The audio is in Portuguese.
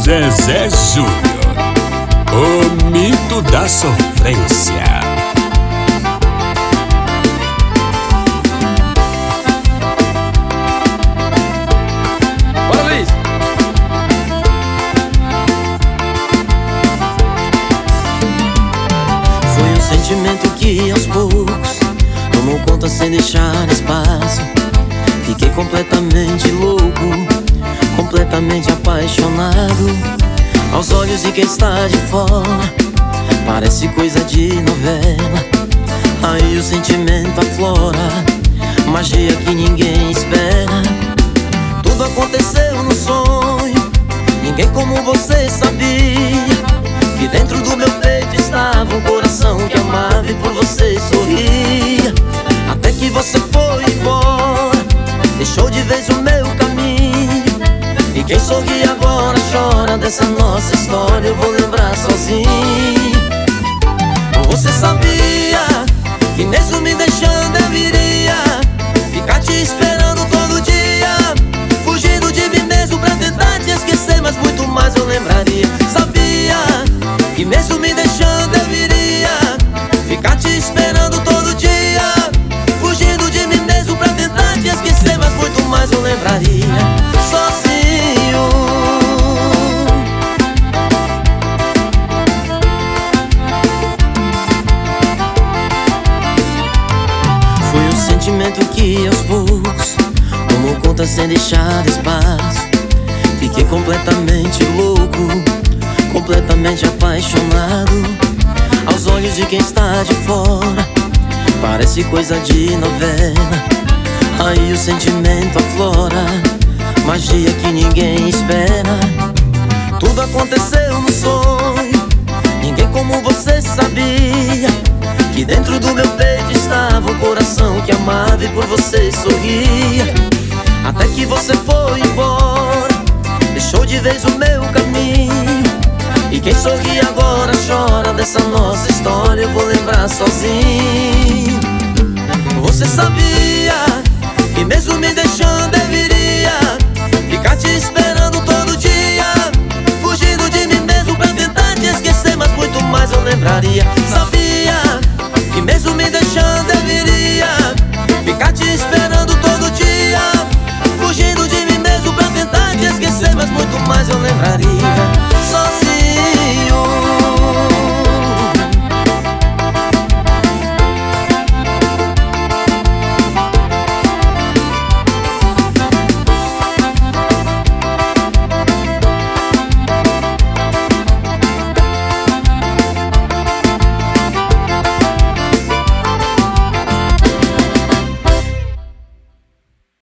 Zezé Júnior, o mito da sofrência. Bora, Luiz! Foi um sentimento que aos poucos tomou conta sem deixar espaço. Fiquei completamente louco, completamente apaixonado. Aos olhos de quem está de fora, parece coisa de novela. Aí o sentimento aflora, magia que ninguém espera. Tudo aconteceu no sonho, ninguém como você sabia. Que dentro do meu peito estava um coração que amava e por você sorria. Até que você foi embora, deixou de vez o meu caminho. E quem sorri agora chora, dessa nossa história eu vou lembrar sozinho. Você sabia que mesmo me deixando eu iria ficar te esperando todo dia, fugindo de mim mesmo pra tentar te esquecer, mas muito mais eu lembraria. Sabia que mesmo me deixando eu iria ficar te esperando todo dia, fugindo de mim mesmo pra tentar te esquecer, mas muito mais eu lembraria. Sozinho. Foi um sentimento que aos poucos tomou conta sem deixar espaço. Fiquei completamente louco, completamente apaixonado. Aos olhos de quem está de fora, parece coisa de novela. Aí o sentimento aflora, magia que ninguém espera. Tudo aconteceu no sonho, ninguém como você sabia. Que dentro do meu peito estava um coração que amava e por você sorria. Até que você foi embora, deixou de vez o meu caminho. E quem sorri agora chora, dessa nossa história eu vou lembrar sozinho. Você sabia que mesmo me deixando